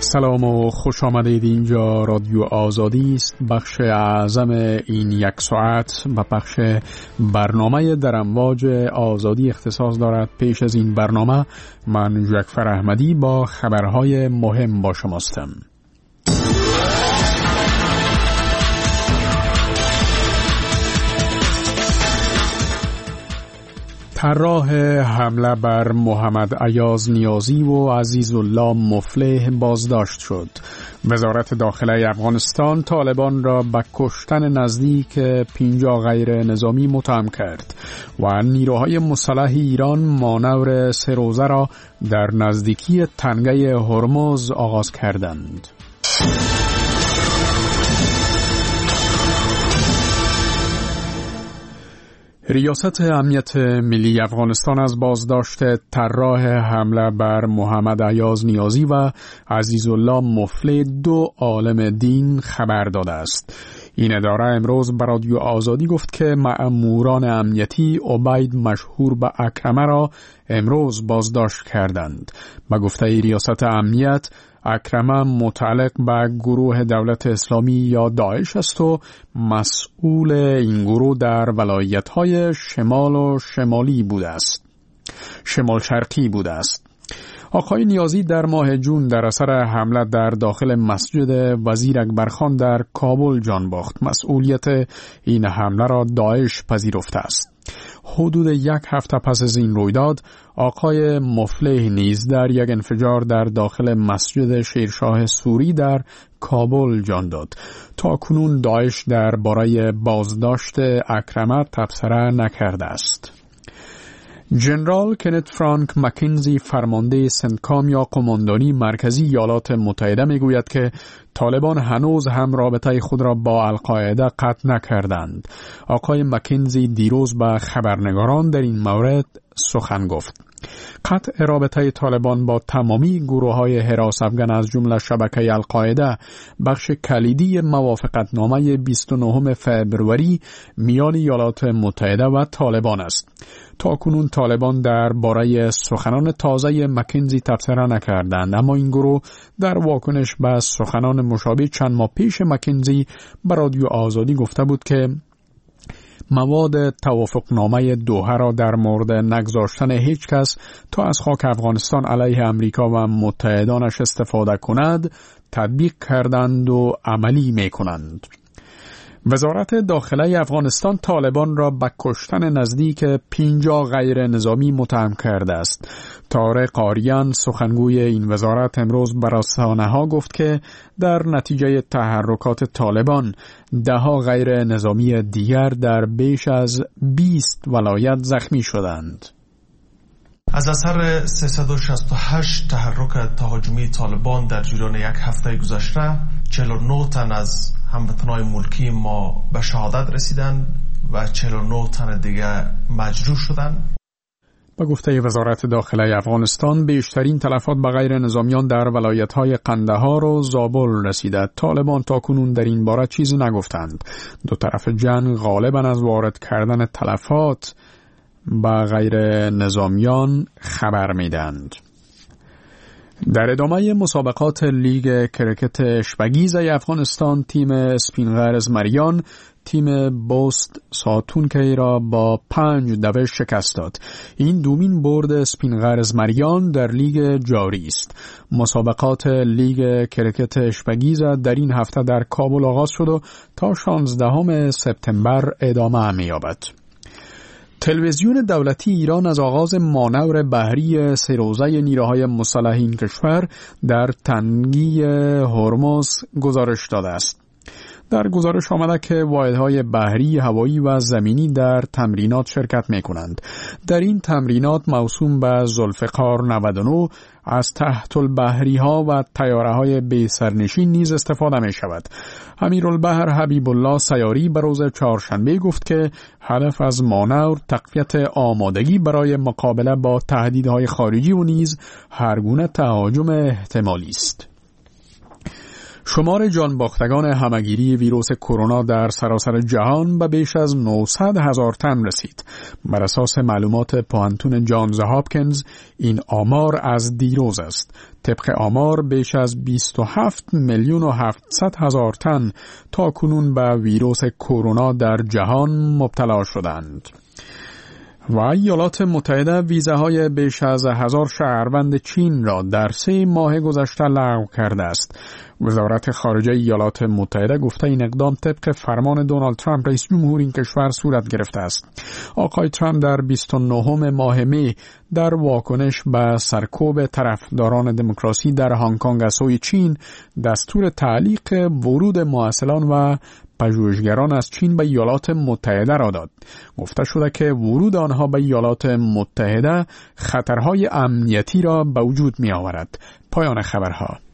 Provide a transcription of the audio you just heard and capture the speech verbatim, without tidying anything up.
سلام و خوش آمدید. اینجا رادیو آزادی است. بخش اعظم این یک ساعت و بخش برنامه در امواج آزادی اختصاص دارد. پیش از این برنامه من جعفر احمدی با خبرهای مهم با شماستم. طراح حمله بر محمد ایاز نیازی و عزیزالله مفلح بازداشت شد. وزارت داخله افغانستان طالبان را به کشتن نزدیک پنجاه غیر نظامی متهم کرد و نیروهای مسلح ایران مانور سه روزه را در نزدیکی تنگه هرمز آغاز کردند. ریاست امنیت ملی افغانستان از بازداشت طراح حمله بر محمد ایاز نیازی و عزیزالله مفلح دو عالم دین خبر داده است. این اداره امروز به رادیو آزادی گفت که مأموران امنیتی عبید مشهور به اکرمه را امروز بازداشت کردند. به گفته ریاست امنیت، اکرمه متعلق به گروه دولت اسلامی یا داعش است و مسئول این گروه در ولایت‌های شمال و شمالی بوده است. شمال شرقی بوده است. آقای نیازی در ماه جون در اثر حمله در داخل مسجد وزیر اکبرخان در کابل جان باخت. مسئولیت این حمله را داعش پذیرفته است. حدود یک هفته پس از این رویداد، آقای مفلح نیز در یک انفجار در داخل مسجد شیرشاه سوری در کابل جان داد. تا کنون داعش درباره بازداشت اکرمه تبصره نکرده است. جنرال کنت فرانک مکینزی فرمانده سنتکام یا قماندانی مرکزی ایالات متحده میگوید که طالبان هنوز هم رابطه خود را با القاعده قطع نکردند. آقای مکینزی دیروز به خبرنگاران در این مورد سخن گفت. قطع رابطه طالبان با تمامی گروه‌های حراس افغان از جمله شبکه القاعده بخش کلیدی موافقتنامه بیست و نهم فوریه میان ایالات متحده و طالبان است. تاکنون طالبان در باره سخنان تازه مکینزی تبصره نکردند، اما این گروه در واکنش به سخنان مشابه چند ماه پیش مکینزی به رادیو آزادی گفته بود که مواد توافقنامه دوحه را در مورد نگذاشتن هیچ کس تا از خاک افغانستان علیه امریکا و متحدانش استفاده کند تطبیق کردند و عملی می کنند. وزارت داخله افغانستان طالبان را به کشتن نزدیک پنجاه غیر نظامی متهم کرده است. طارق آریان سخنگوی این وزارت امروز به رسانه‌ها گفت که در نتیجه تحرکات طالبان ده‌ها غیر نظامی دیگر در بیش از بیست ولایت زخمی شدند. از اثر سیصد و شصت و هشت تحرک تهاجمی طالبان در جریان یک هفته گذشته، چهل و نه تن از هموطنان ملکی ما به شهادت رسیدند و چهل و نه تن دیگر مجروح شدند. به گفته وزارت داخله افغانستان، بیشترین تلفات به غیر نظامیان در ولایت‌های قندهار و زابل رسیده. طالبان تاکنون در این باره چیزی نگفتند. دو طرف جنگ غالباً از وارد کردن تلفات به غیر نظامیان خبر میدند. در ادامه مسابقات لیگ کرکت اشبگیز افغانستان، تیم اسپینغرز مریان تیم بوست ساتونکی را با پنج دوه شکست داد. این دومین برد اسپینغرز مریان در لیگ جاری است. مسابقات لیگ کرکت اشبگیز در این هفته در کابل آغاز شد و تا شانزدهم سپتامبر ادامه می‌یابد. تلویزیون دولتی ایران از آغاز مانور بحری سه روزه نیروهای مسلح این کشور در تنگی هرمز گزارش داده است. در گزارش آمده که واحدهای بحری، هوایی و زمینی در تمرینات شرکت می کنند. در این تمرینات موسوم به ذوالفقار نود و نه از تحت البحری ها و طیاره های بی سرنشین نیز استفاده می شود. امیرالبحر حبیب الله سیاری به روز چهارشنبه گفت که هدف از مانور تقویت آمادگی برای مقابله با تهدیدهای خارجی و نیز هر گونه تهاجم احتمالی است. شمار جانباختگان همهگیری ویروس کرونا در سراسر جهان به بیش از نهصد هزار تن رسید. بر اساس معلومات پوهنتون جانز هاپکینز این آمار از دیروز است. طبق آمار بیش از بیست و هفت میلیون و هفتصد هزار تن تا کنون به ویروس کرونا در جهان مبتلا شدند. و ایالات متحده ویزاهای بیش از هزار شهروند چین را در سه ماه گذشته لغو کرده است. وزارت خارجه ایالات متحده گفته این اقدام طبق فرمان دونالد ترامپ رئیس جمهور این کشور صورت گرفته است. آقای ترامپ در بیست و نهم ماه می در واکنش به سرکوب طرفداران دموکراسی در هنگ کنگ از سوی چین دستور تعلیق ورود مراسلان و پژوهشگران از چین به ایالات متحده را داد. گفته شده که ورود آنها به ایالات متحده خطرهای امنیتی را به وجود می آورد. پایان خبرها.